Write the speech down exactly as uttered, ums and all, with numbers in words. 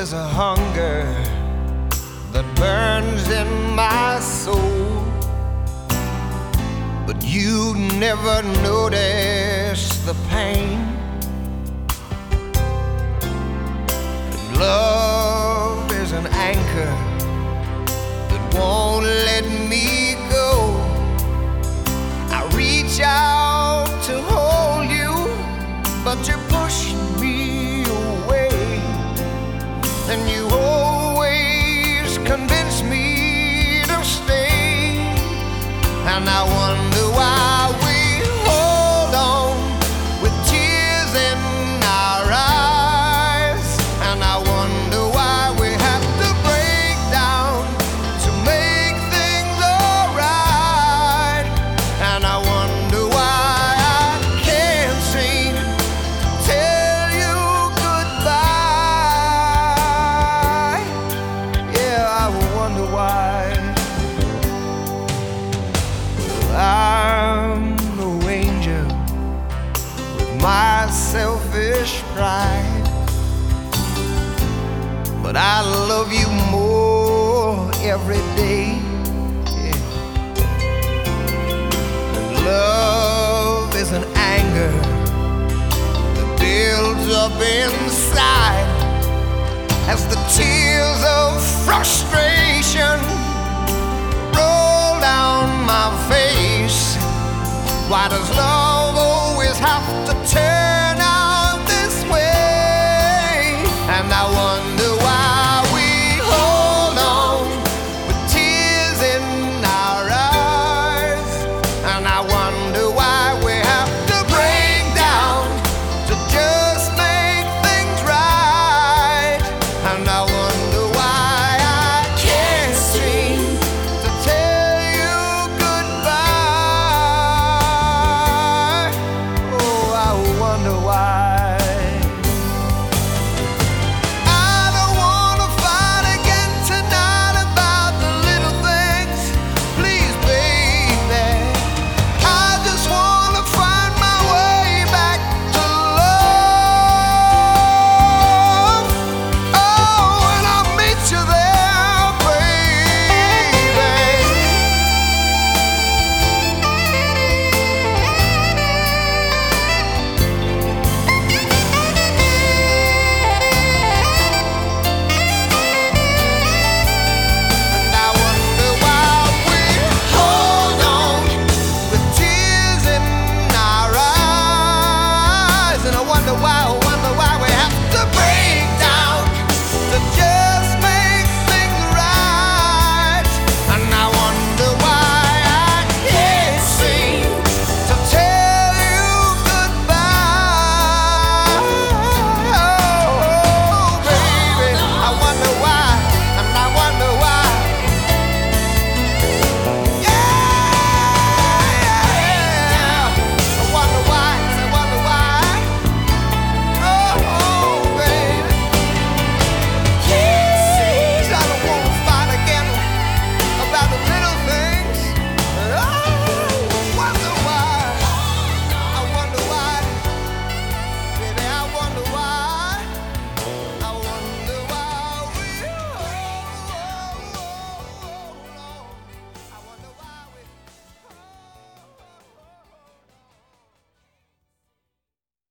is a hunger that burns in my soul, but you never notice the pain. And love is an anchor that won't let me go. I reach out to hold you, but you push me away, and you always convince me to stay. And I wonder why we hold on with tears in our eyes, and I wonder why we have to break down to make things alright. And I wonder why I can't seem to tell you goodbye. Yeah, I wonder why. I'm no angel with my selfish pride, but I love you more every day. Yeah. And love is an anger that builds up inside as the tears of frustration roll down my face. Why does love always have to turn out this way? And I wonder